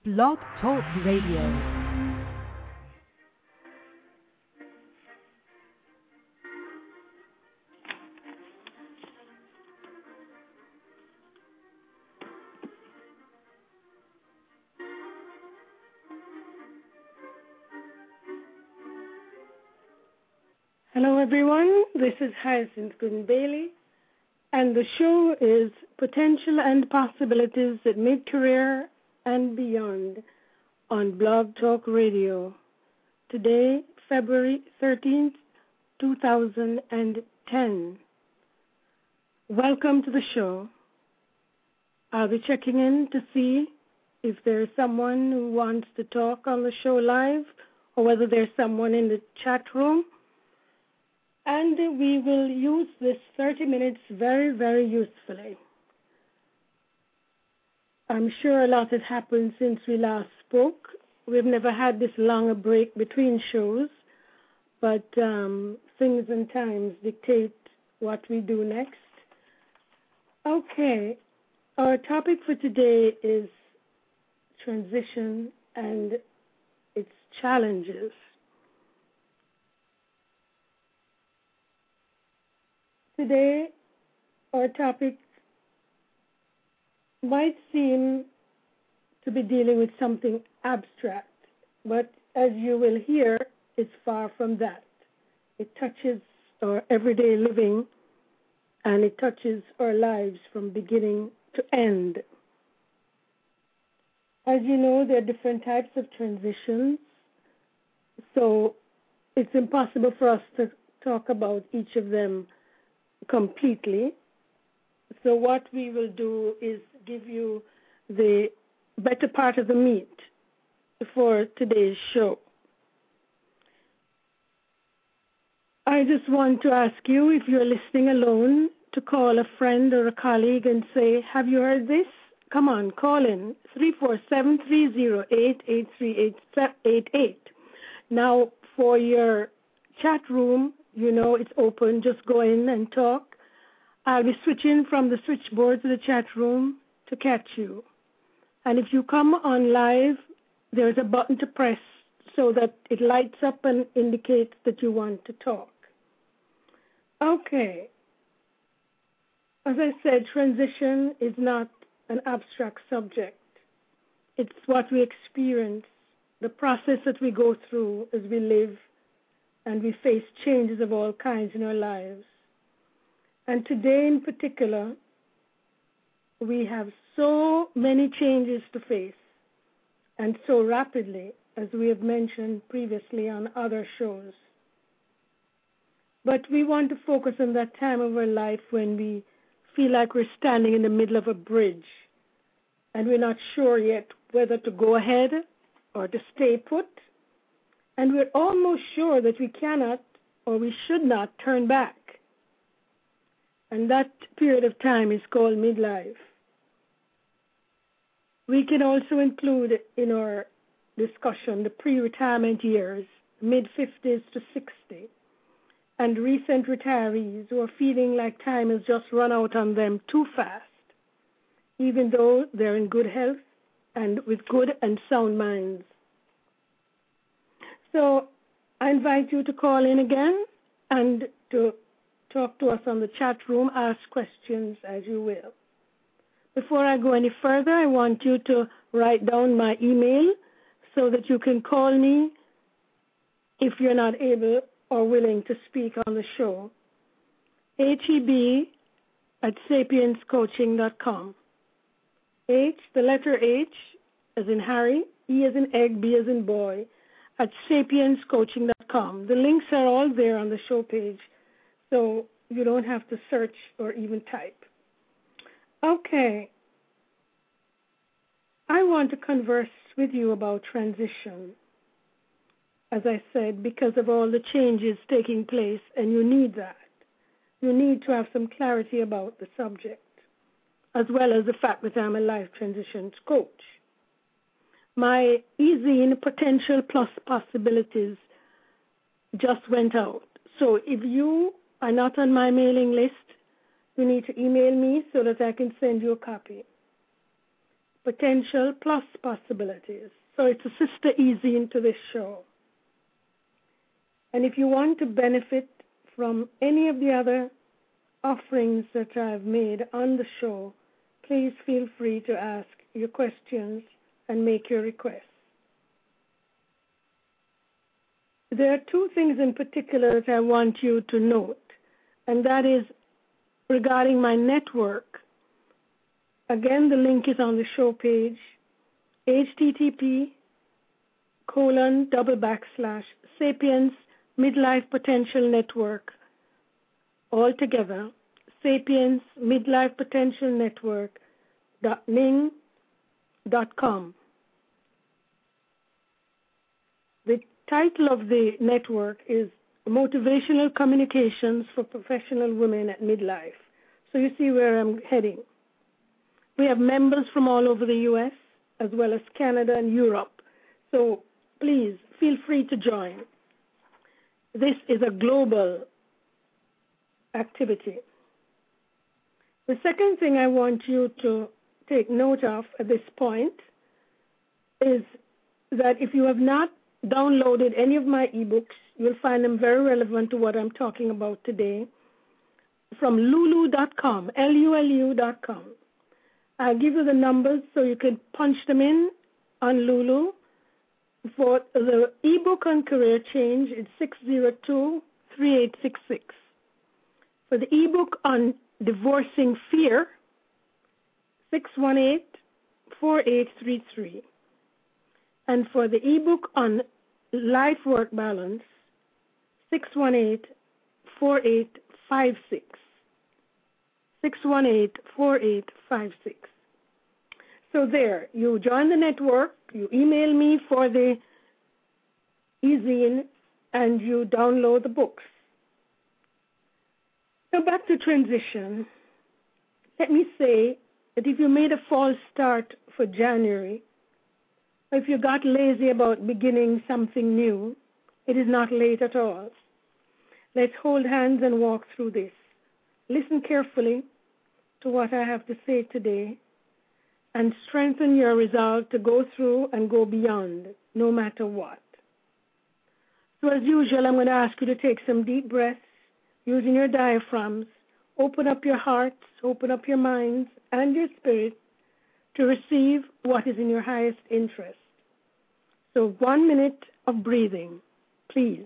Blog Talk Radio. Hello everyone, this is Hyacinth Gooden-Bailey, and the show is Potential and Possibilities at Mid-Career and Beyond on Blog Talk Radio. Today, February 13th, 2010. Welcome to the show. I'll be checking in to see if there's someone who wants to talk on the show live or whether there's someone in the chat room. And we will use this 30 minutes very, very usefully. I'm sure a lot has happened since we last spoke. We've never had this long a break between shows, but things and times dictate what we do next. Okay, our topic for today is transition and its challenges. Today, our topic might seem to be dealing with something abstract, but as you will hear, it's far from that. It touches our everyday living, and it touches our lives from beginning to end. As you know, there are different types of transitions, so it's impossible for us to talk about each of them completely. So what we will do is give you the better part of the meat for today's show. I just want to ask you, if you're listening alone, to call a friend or a colleague and say, have you heard this? Come on, call in, 347-308-8388. Now, for your chat room, you know it's open. Just go in and talk. I'll be switching from the switchboard to the chat room to catch you. And if you come on live, there's a button to press so that it lights up and indicates that you want to talk. Okay. As I said, transition is not an abstract subject. It's what we experience, the process that we go through as we live and we face changes of all kinds in our lives. And today in particular, we have so many changes to face, and so rapidly, as we have mentioned previously on other shows. But we want to focus on that time of our life when we feel like we're standing in the middle of a bridge, and we're not sure yet whether to go ahead or to stay put. And we're almost sure that we cannot or we should not turn back. And that period of time is called midlife. We can also include in our discussion the pre-retirement years, mid-50s to 60, and recent retirees who are feeling like time has just run out on them too fast, even though they're in good health and with good and sound minds. So I invite you to call in again and to talk to us on the chat room, ask questions as you will. Before I go any further, I want you to write down my email so that you can call me if you're not able or willing to speak on the show. HEB@sapienscoaching.com. H, the letter H, as in Harry, E as in egg, B as in boy, at sapienscoaching.com. The links are all there on the show page, so you don't have to search or even type. Okay. I want to converse with you about transition, as I said, because of all the changes taking place, and you need that. You need to have some clarity about the subject, as well as the fact that I'm a life transitions coach. My e-zine, Potential Plus Possibilities, just went out. So if you are not on my mailing list, you need to email me so that I can send you a copy. potential plus possibilities. So it's a sister Ezine to this show. And if you want to benefit from any of the other offerings that I've made on the show, please feel free to ask your questions and make your requests. There are two things in particular that I want you to note, and that is regarding my network. Again, the link is on the show page, http://Sapiens Midlife Potential Network, all together, Sapiens Midlife Potential Network.ning.com. The title of the network is Motivational Communications for Professional Women at Midlife. So you see where I'm heading. We have members from all over the U.S. as well as Canada and Europe. So please feel free to join. This is a global activity. The second thing I want you to take note of at this point is that if you have not downloaded any of my ebooks, you'll find them very relevant to what I'm talking about today from lulu.com, Lulu.com. I'll give you the numbers so you can punch them in on Lulu. For the ebook on career change, it's 602-3866. For the ebook on divorcing fear, 618-4833. And for the ebook on life-work balance, 618-4856. 618-4856. So there, you join the network, you email me for the ezine, and you download the books. Now back to transition. Let me say that if you made a false start for January, or if you got lazy about beginning something new, it is not late at all. Let's hold hands and walk through this. Listen carefully to what I have to say today and strengthen your resolve to go through and go beyond, no matter what. So as usual, I'm going to ask you to take some deep breaths using your diaphragms. Open up your hearts, open up your minds and your spirit to receive what is in your highest interest. So 1 minute of breathing, please.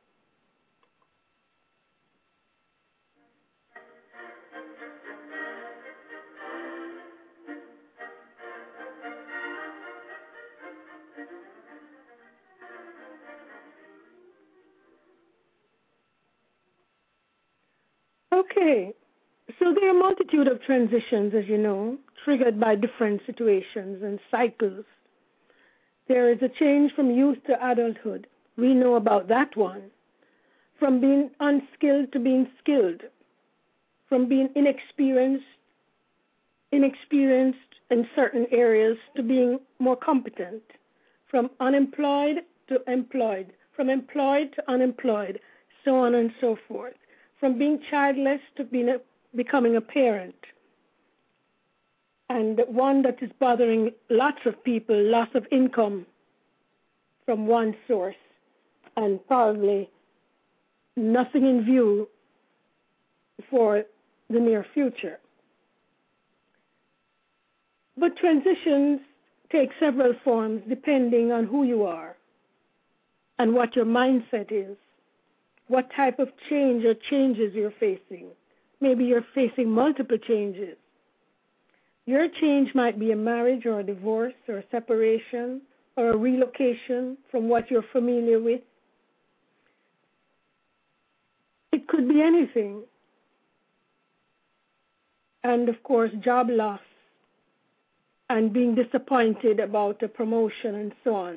Okay, so there are a multitude of transitions, as you know, triggered by different situations and cycles. There is a change from youth to adulthood. We know about that one. From being unskilled to being skilled. From being inexperienced in certain areas to being more competent. From unemployed to employed. From employed to unemployed, so on and so forth. From being childless to becoming a parent. And one that is bothering lots of people, loss of income from one source, and probably nothing in view for the near future. But transitions take several forms depending on who you are and what your mindset is, what type of change or changes you're facing. Maybe you're facing multiple changes. Your change might be a marriage or a divorce or a separation or a relocation from what you're familiar with. It could be anything. And, of course, job loss and being disappointed about a promotion and so on.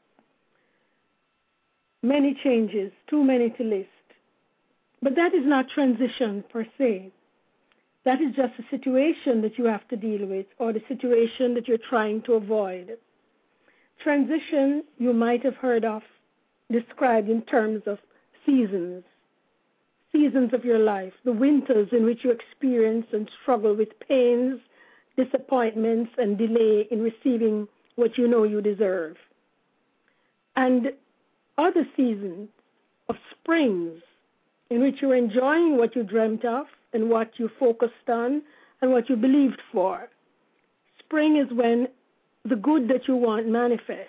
Many changes, too many to list. But that is not transition per se. That is just a situation that you have to deal with or the situation that you're trying to avoid. Transition, you might have heard of, described in terms of seasons of your life, the winters in which you experience and struggle with pains, disappointments and delay in receiving what you know you deserve. And other seasons of springs in which you're enjoying what you dreamt of and what you focused on and what you believed for. Spring is when the good that you want manifests.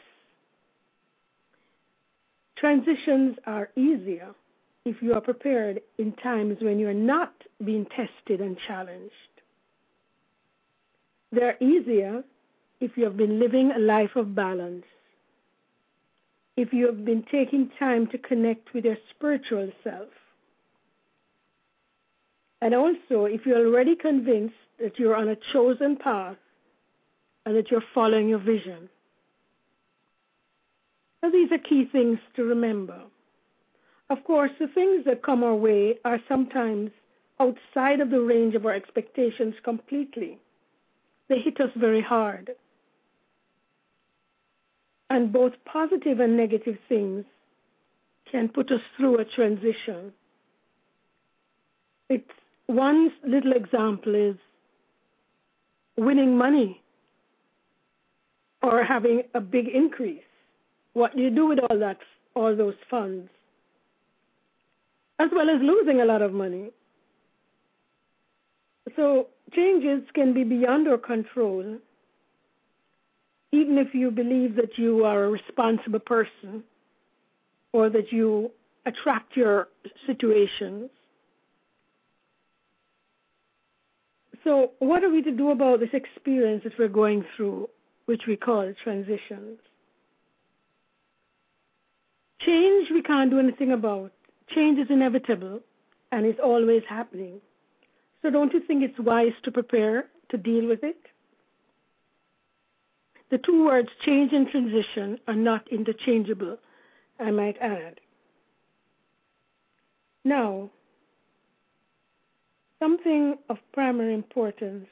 Transitions are easier if you are prepared in times when you're not being tested and challenged. They're easier if you have been living a life of balance, if you have been taking time to connect with your spiritual self, and also if you're already convinced that you're on a chosen path and that you're following your vision. Now, these are key things to remember. Of course, the things that come our way are sometimes outside of the range of our expectations completely. They hit us very hard. And both positive and negative things can put us through a transition. One little example is winning money or having a big increase. What do you do with all those funds? As well as losing a lot of money. So changes can be beyond our control, even if you believe that you are a responsible person or that you attract your situations. So what are we to do about this experience that we're going through, which we call transitions? Change we can't do anything about. Change is inevitable and is always happening. So don't you think it's wise to prepare to deal with it? The two words change and transition are not interchangeable, I might add. Now, something of primary importance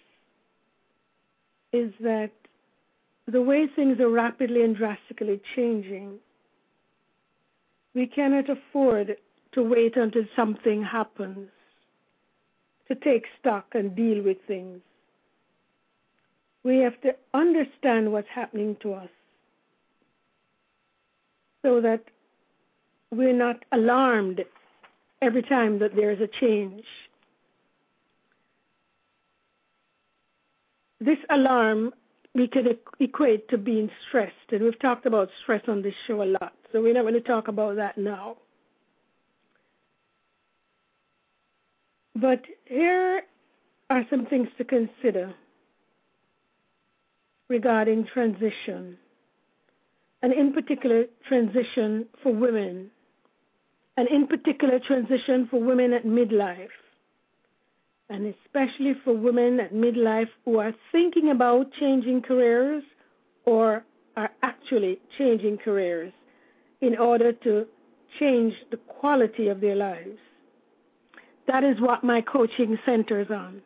is that the way things are rapidly and drastically changing, we cannot afford to wait until something happens to take stock and deal with things. We have to understand what's happening to us so that we're not alarmed every time that there is a change. This alarm we could equate to being stressed, and we've talked about stress on this show a lot, so we're not going to talk about that now. But here are some things to consider regarding transition, and in particular transition for women, and in particular transition for women at midlife, and especially for women at midlife who are thinking about changing careers or are actually changing careers in order to change the quality of their lives. That is what my coaching centers on.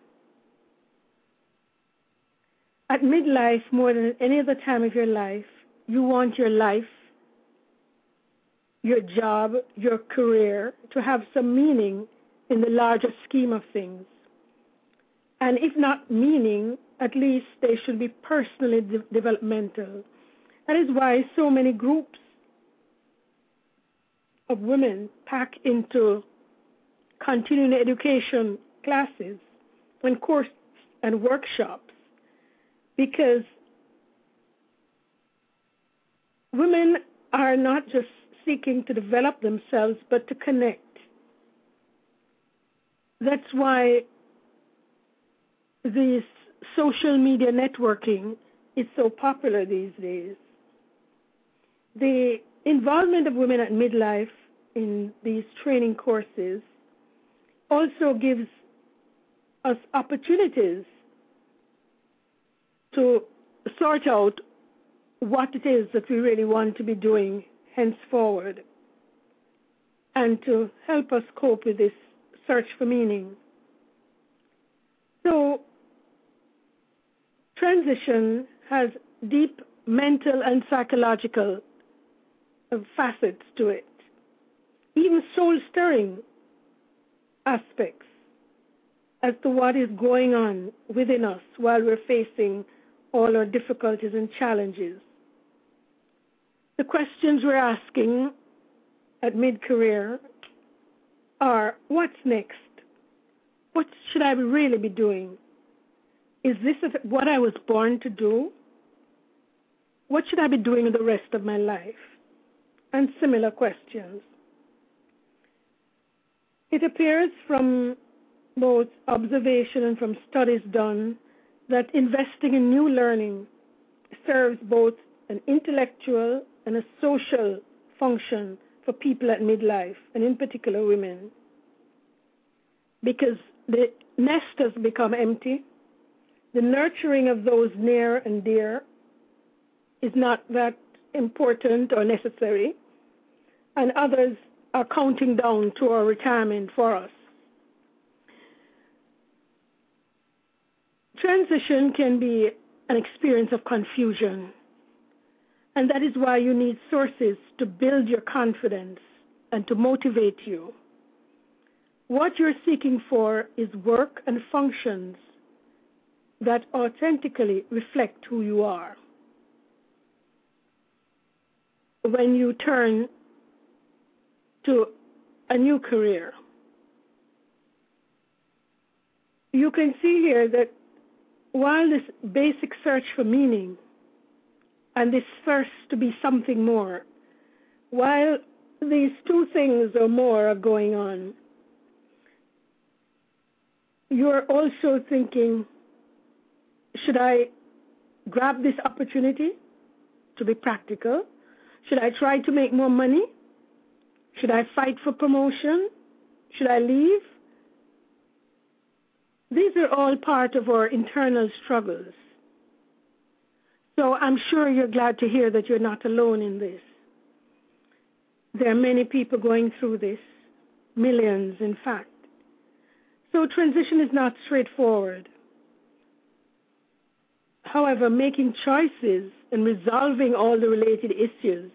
At midlife, more than any other time of your life, you want your life, your job, your career to have some meaning in the larger scheme of things. And if not meaning, at least they should be personally developmental. That is why so many groups of women pack into continuing education classes and courses and workshops, because women are not just seeking to develop themselves, but to connect. That's why this social media networking is so popular these days. The involvement of women at midlife in these training courses also gives us opportunities to sort out what it is that we really want to be doing henceforward and to help us cope with this search for meaning. So, transition has deep mental and psychological facets to it, even soul-stirring aspects. as to what is going on within us while we're facing all our difficulties and challenges. The questions we're asking at mid-career are, what's next? What should I really be doing? Is this what I was born to do? What should I be doing the rest of my life? And similar questions. It appears from both observation and from studies done that investing in new learning serves both an intellectual and a social function for people at midlife, and in particular women, because the nest has become empty. The nurturing of those near and dear is not that important or necessary, and others are counting down to our retirement for us. Transition can be an experience of confusion, and that is why you need sources to build your confidence and to motivate you. What you're seeking for is work and functions that authentically reflect who you are. When you turn to a new career, you can see here that while this basic search for meaning and this thirst to be something more, while these two things or more are going on, you're also thinking, should I grab this opportunity to be practical? Should I try to make more money? Should I fight for promotion? Should I leave? These are all part of our internal struggles. So I'm sure you're glad to hear that you're not alone in this. There are many people going through this, millions in fact. So transition is not straightforward. However, making choices and resolving all the related issues,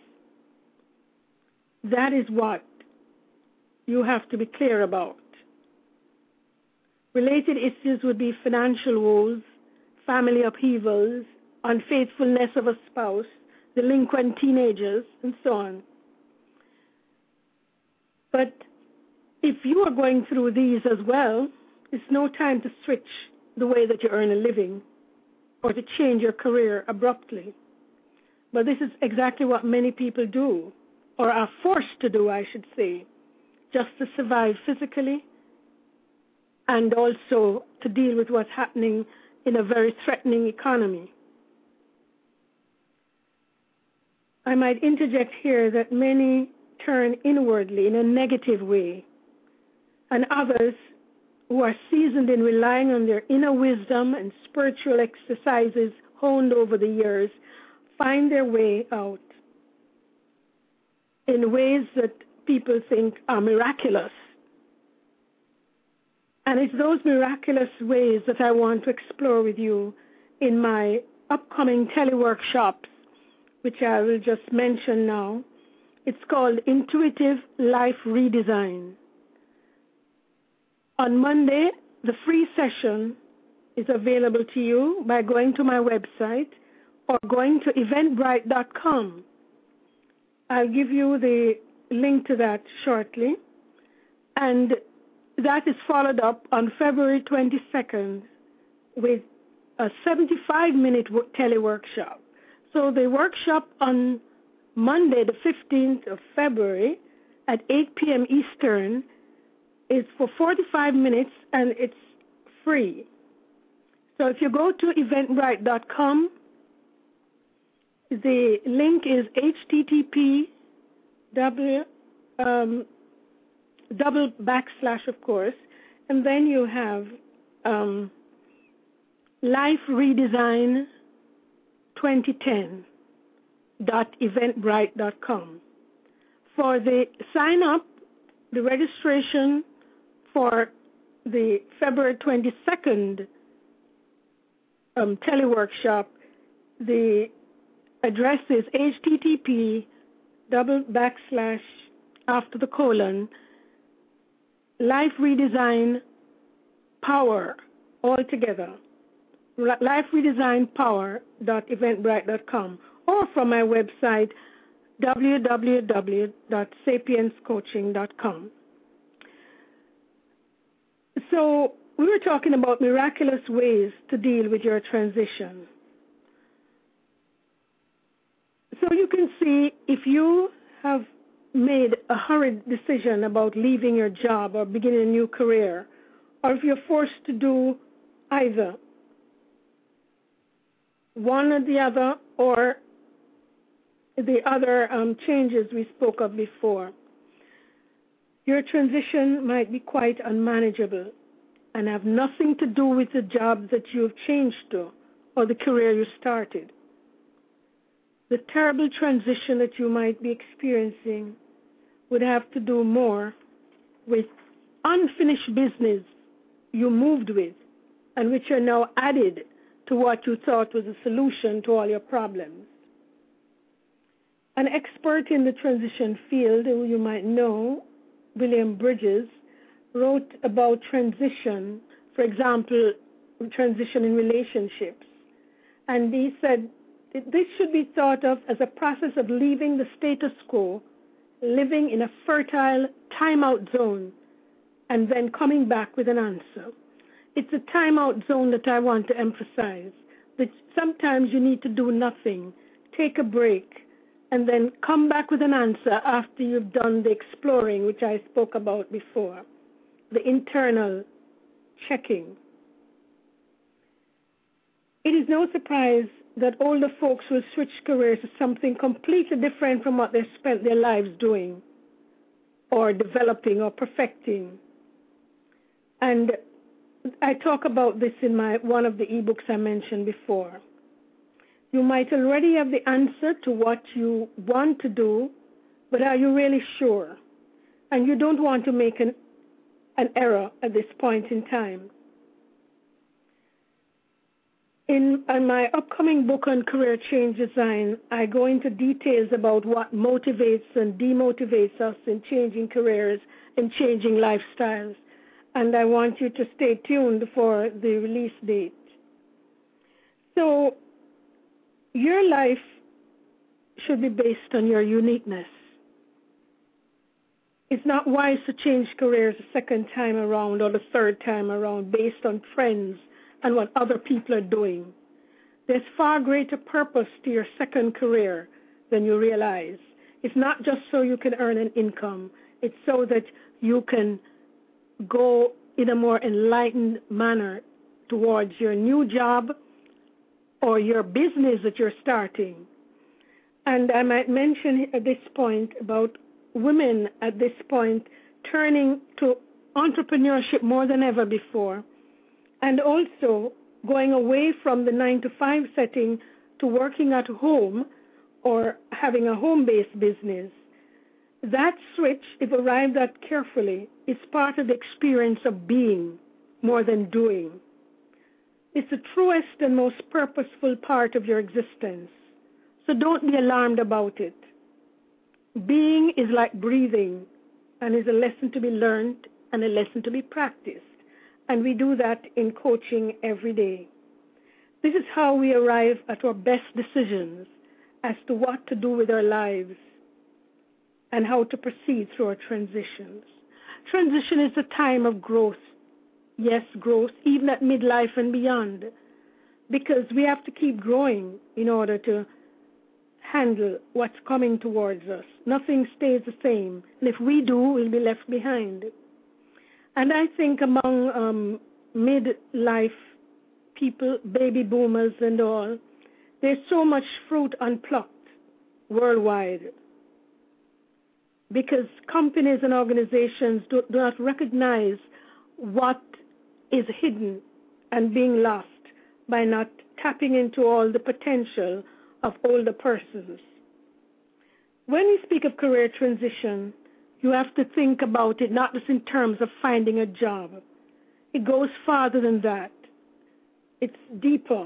that is what you have to be clear about. Related issues would be financial woes, family upheavals, unfaithfulness of a spouse, delinquent teenagers, and so on. But if you are going through these as well, it's no time to switch the way that you earn a living or to change your career abruptly. But this is exactly what many people do, or are forced to do, I should say, just to survive physically and also to deal with what's happening in a very threatening economy. I might interject here that many turn inwardly in a negative way, and others who are seasoned in relying on their inner wisdom and spiritual exercises honed over the years find their way out in ways that people think are miraculous. And it's those miraculous ways that I want to explore with you in my upcoming teleworkshops, which I will just mention now. It's called Intuitive Life Redesign. On Monday, the free session is available to you by going to my website or going to eventbrite.com. I'll give you the link to that shortly. And that is followed up on February 22nd with a 75-minute teleworkshop. So the workshop on Monday, the 15th of February at 8 p.m. Eastern is for 45 minutes and it's free. So if you go to eventbrite.com, the link is http double backslash, of course, and then you have Life Redesign 2010.eventbrite.com. For the sign up, the registration for the February 22nd teleworkshop, the address is http double backslash after the colon Life Redesign Power, all together, liferedesignpower.eventbrite.com, or from my website, www.sapienscoaching.com. So we were talking about miraculous ways to deal with your transition. So you can see if you have made a hurried decision about leaving your job or beginning a new career, or if you're forced to do either one or the other, or the other changes we spoke of before, your transition might be quite unmanageable and have nothing to do with the job that you've changed to or the career you started. The terrible transition that you might be experiencing would have to do more with unfinished business you moved with and which are now added to what you thought was a solution to all your problems. An expert in the transition field, who you might know, William Bridges, wrote about transition, for example, transition in relationships. And he said this should be thought of as a process of leaving the status quo, living in a fertile timeout zone, and then coming back with an answer. It's a timeout zone that I want to emphasize, that sometimes you need to do nothing, take a break, and then come back with an answer after you've done the exploring, which I spoke about before, the internal checking. It is no surprise that older folks will switch careers to something completely different from what they've spent their lives doing or developing or perfecting. And I talk about this in one of the ebooks I mentioned before. You might already have the answer to what you want to do, but are you really sure? And you don't want to make an error at this point in time. In my upcoming book on career change design, I go into details about what motivates and demotivates us in changing careers and changing lifestyles. And I want you to stay tuned for the release date. So your life should be based on your uniqueness. It's not wise to change careers a second time around or the third time around based on trends and what other people are doing. There's far greater purpose to your second career than you realize. It's not just so you can earn an income. It's so that you can go in a more enlightened manner towards your new job or your business that you're starting. And I might mention at this point about women at this point turning to entrepreneurship more than ever before, and also going away from the 9-to-5 setting to working at home or having a home-based business. That switch, if arrived at carefully, is part of the experience of being more than doing. It's the truest and most purposeful part of your existence. So don't be alarmed about it. Being is like breathing and is a lesson to be learned and a lesson to be practiced. And we do that in coaching every day. This is how we arrive at our best decisions as to what to do with our lives and how to proceed through our transitions. Transition is a time of growth. Yes, growth, even at midlife and beyond, because we have to keep growing in order to handle what's coming towards us. Nothing stays the same, and if we do, we'll be left behind. And I think among midlife people, baby boomers and all, there's so much fruit unplucked worldwide because companies and organizations do not recognize what is hidden and being lost by not tapping into all the potential of older persons. When we speak of career transition, you have to think about it not just in terms of finding a job. It goes farther than that. It's deeper.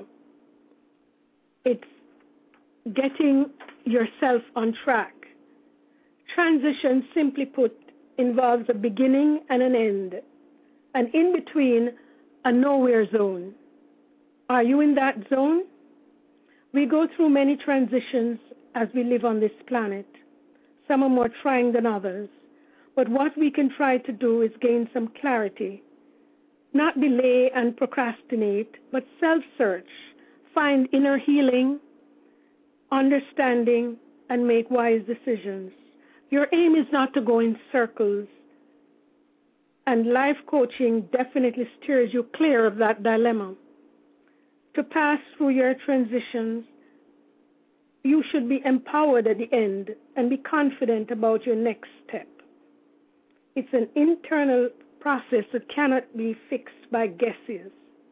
It's getting yourself on track. Transition, simply put, involves a beginning and an end. And in between, a nowhere zone. Are you in that zone? We go through many transitions as we live on this planet. Some are more trying than others. But what we can try to do is gain some clarity. Not delay and procrastinate, but self-search. Find inner healing, understanding, and make wise decisions. Your aim is not to go in circles. And life coaching definitely steers you clear of that dilemma. To pass through your transitions, you should be empowered at the end and be confident about your next step. It's an internal process that cannot be fixed by guesses.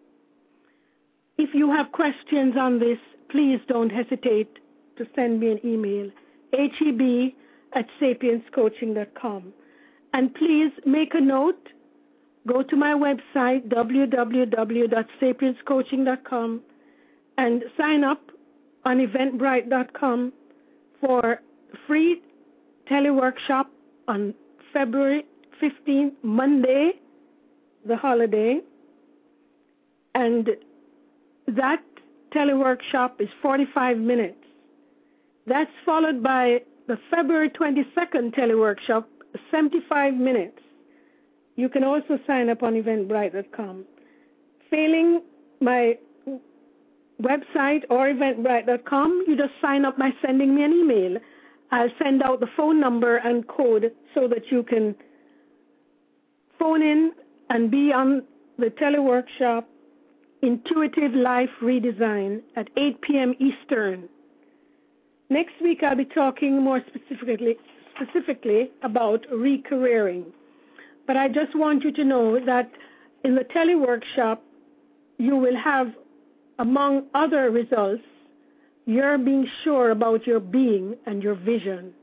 If you have questions on this, please don't hesitate to send me an email, heb@sapienscoaching.com. And please make a note, go to my website, www.sapienscoaching.com, and sign up on eventbrite.com for free teleworkshop on February 15th, Monday, the holiday. And that teleworkshop is 45 minutes. That's followed by the February 22nd teleworkshop, 75 minutes. You can also sign up on eventbrite.com. Failing my website or eventbrite.com, you just sign up by sending me an email. I'll send out the phone number and code so that you can phone in and be on the teleworkshop, Intuitive Life Redesign, at 8 p.m. Eastern. Next week, I'll be talking more specifically about re-careering. But I just want you to know that in the teleworkshop, you will have, among other results, you're being sure about your being and your vision.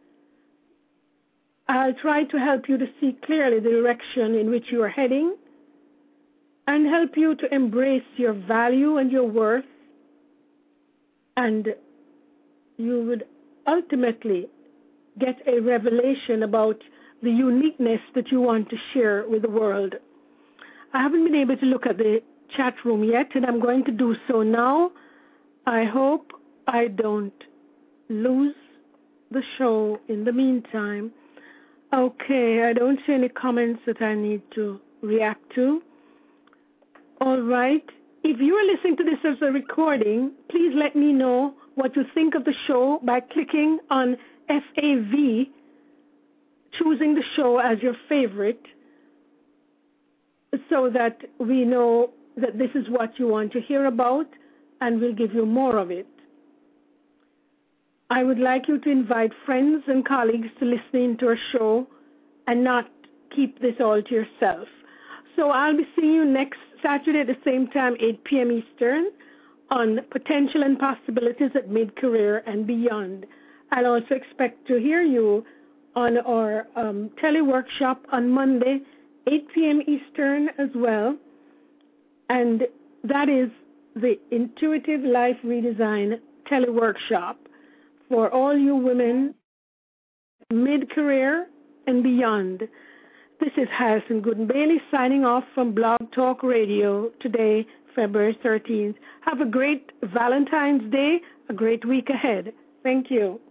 I'll try to help you to see clearly the direction in which you are heading and help you to embrace your value and your worth, and you would ultimately get a revelation about the uniqueness that you want to share with the world. I haven't been able to look at the chat room yet, and I'm going to do so now. I hope I don't lose the show in the meantime. Okay, I don't see any comments that I need to react to. All right. If you are listening to this as a recording, please let me know what you think of the show by clicking on FAV, choosing the show as your favorite, so that we know that this is what you want to hear about, and we'll give you more of it. I would like you to invite friends and colleagues to listen in to our show and not keep this all to yourself. So I'll be seeing you next Saturday at the same time, 8 p.m. Eastern, on Potential and Possibilities at Mid-Career and Beyond. I'll also expect to hear you on our teleworkshop on Monday, 8 p.m. Eastern as well. And that is the Intuitive Life Redesign teleworkshop for all you women, mid-career and beyond. This is Harrison Gooden-Bailey signing off from Blog Talk Radio today, February 13th. Have a great Valentine's Day, a great week ahead. Thank you.